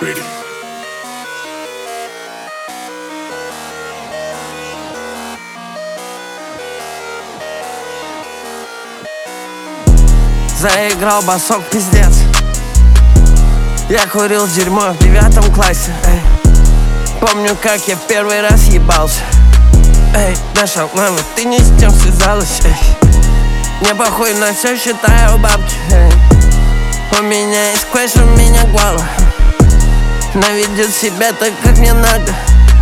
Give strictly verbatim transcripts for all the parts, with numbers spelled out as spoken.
Ready. Заиграл басок, пиздец. Я курил дерьмо в девятом классе, эй. Помню, как я в первый раз ебался. Эй, Даша, мама, ты не с тем связалась, эй. Мне похуй на все, считаю бабки, эй. У меня есть квест, у меня гвала. Она ведет себя так, как мне надо.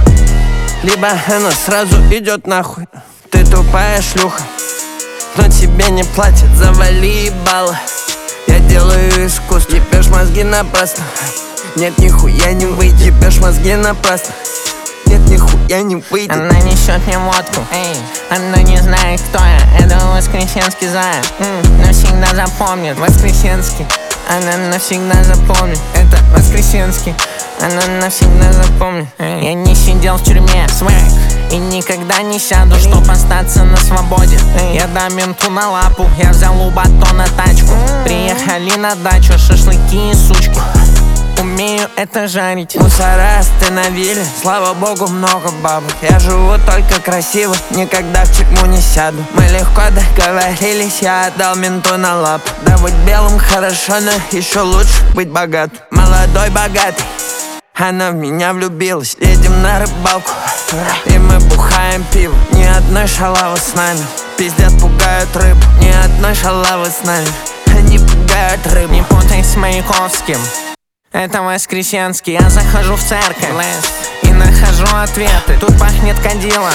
Либо она сразу идет нахуй. Ты тупая шлюха, но тебе не платят, завали ебало. Я делаю искусство, ебешь мозги напрасно. Нет, нихуя не выйдет, ебешь мозги напрасно. Нет, нихуя не выйдет. Она несет мне водку, эй. Она не знает, кто я. Это Воскресенский зая, м, навсегда запомнит. Воскресенский, она навсегда запомнит. Это Воскресенский, она навсегда запомнит, эй. Я не сидел в тюрьме, свэк, и никогда не сяду, чтоб остаться на свободе. Я дам менту на лапу, я взял у батона тачку. Приехали на дачу, шашлыки и сучки. Умею это жарить. Мусора остановили, слава богу, много бабок. Я живу только красиво, никогда в тюрьму не сяду. Мы легко договорились, я отдал менту на лап. Да быть белым хорошо, но еще лучше быть богат. Молодой, богатый, она в меня влюбилась. Едем на рыбалку, и мы бухаем пиво. Ни одной шалавы с нами, пиздят, пугают рыбу. Ни одной шалавы с нами, они пугают рыбу. Не путай с Маяковским, это Воскресенский. Я захожу в церковь и нахожу ответы. Тут пахнет кадилом,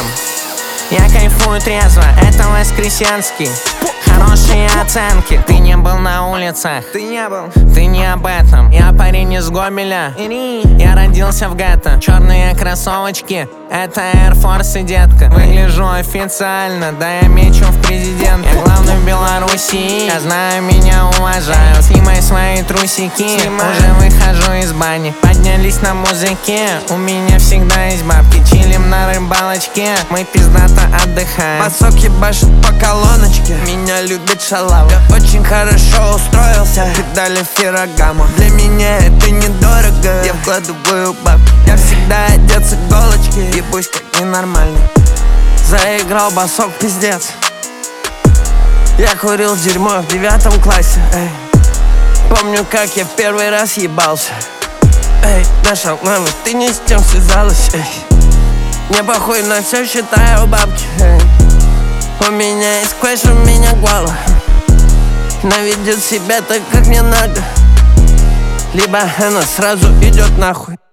я кайфую трезво. Это Воскресенский, хорошие оценки. Ты не был на улицах, Ты не был, ты не об этом. Я парень из Гомеля, я родился в гетто. Черные кроссовочки, это Air Force, детка. Выгляжу официально, да я мечу в президент. Я главный в Беларуси, я знаю, меня уважают. Снимай свои трусики, Снимай. уже выхожу из бани. Поднялись на музыке, у меня всегда есть бабки. Чилим на рыбалочке, мы пиздато отдыхаем. басок ебашит по колоночке, меня любит шалава. Я очень хорошо устроился, дали феррагаму. Для меня это недорого, я вкладываю бабки. Я всегда одет с иголочки, ебусь как ненормальный. Заиграл басок, пиздец. Я курил дерьмо в девятом классе, эй. Помню, как я в первый раз ебался. Эй, Даша, мама, ты не с тем связалась, эй. Мне похуй на все, считаю бабки, эй. У меня есть квест, у меня гвала. Она ведет себя так, как мне надо. Либо она сразу идет нахуй.